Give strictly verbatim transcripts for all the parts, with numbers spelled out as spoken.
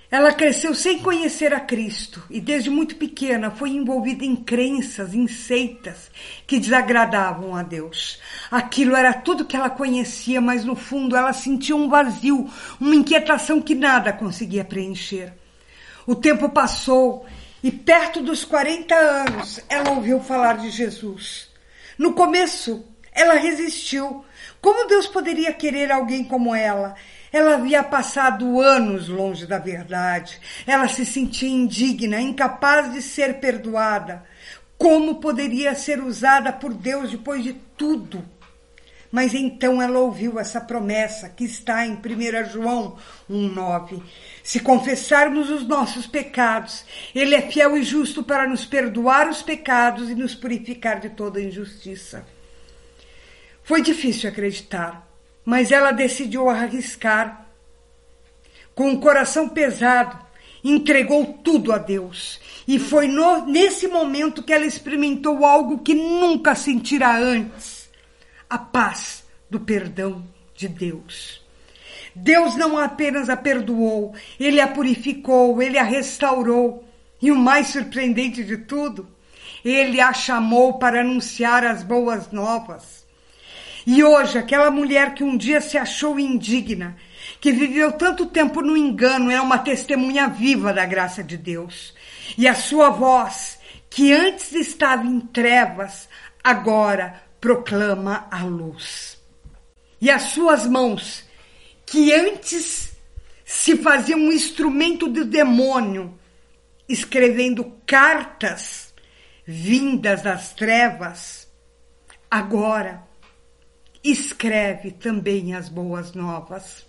Ela cresceu sem conhecer a Cristo e desde muito pequena foi envolvida em crenças, em seitas que desagradavam a Deus. Aquilo era tudo que ela conhecia, mas no fundo ela sentia um vazio, uma inquietação que nada conseguia preencher. O tempo passou e perto dos quarenta anos ela ouviu falar de Jesus. No começo ela resistiu. Como Deus poderia querer alguém como ela? Ela havia passado anos longe da verdade. Ela se sentia indigna, incapaz de ser perdoada. Como poderia ser usada por Deus depois de tudo? Mas então ela ouviu essa promessa que está em primeiro João um, nove. Se confessarmos os nossos pecados, Ele é fiel e justo para nos perdoar os pecados e nos purificar de toda injustiça. Foi difícil acreditar, mas ela decidiu arriscar. Com o coração pesado, entregou tudo a Deus. E foi no, nesse momento que ela experimentou algo que nunca sentira antes. A paz do perdão de Deus. Deus não apenas a perdoou, Ele a purificou, Ele a restaurou. E o mais surpreendente de tudo, Ele a chamou para anunciar as boas novas. E hoje, aquela mulher que um dia se achou indigna, que viveu tanto tempo no engano, é uma testemunha viva da graça de Deus. E a sua voz, que antes estava em trevas, agora proclama a luz. E as suas mãos, que antes se faziam um instrumento do demônio, escrevendo cartas vindas das trevas, agora escreve também as boas novas.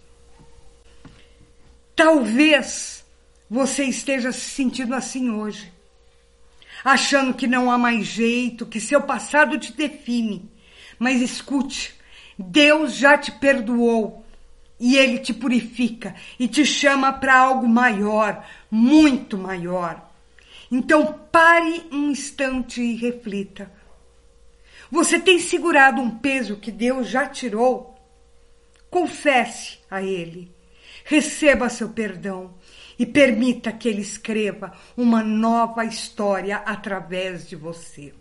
Talvez você esteja se sentindo assim hoje, achando que não há mais jeito, que seu passado te define. Mas escute, Deus já te perdoou e Ele te purifica e te chama para algo maior, muito maior. Então pare um instante e reflita. Você tem segurado um peso que Deus já tirou? Confesse a Ele, receba seu perdão e permita que Ele escreva uma nova história através de você.